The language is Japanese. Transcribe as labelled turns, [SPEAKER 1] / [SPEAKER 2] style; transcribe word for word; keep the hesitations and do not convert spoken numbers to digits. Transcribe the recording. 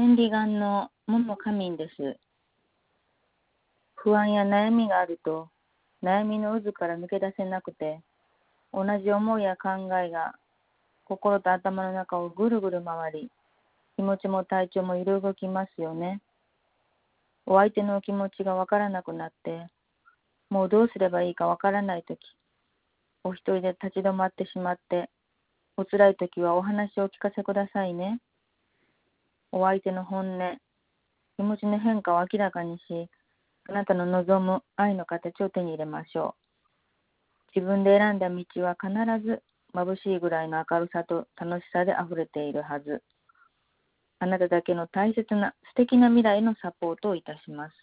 [SPEAKER 1] 千里眼の桃仮眠です。不安や悩みがあると、悩みの渦から抜け出せなくて、同じ思いや考えが心と頭の中をぐるぐる回り、気持ちも体調も揺れ動きますよね。お相手の気持ちがわからなくなって、もうどうすればいいかわからないとき、お一人で立ち止まってしまって、お辛いときはお話をお聞かせくださいね。お相手の本音、気持ちの変化を明らかにし、あなたの望む愛の形を手に入れましょう。自分で選んだ道は必ず眩しいぐらいの明るさと楽しさであふれているはず。あなただけの大切な素敵な未来のサポートをいたします。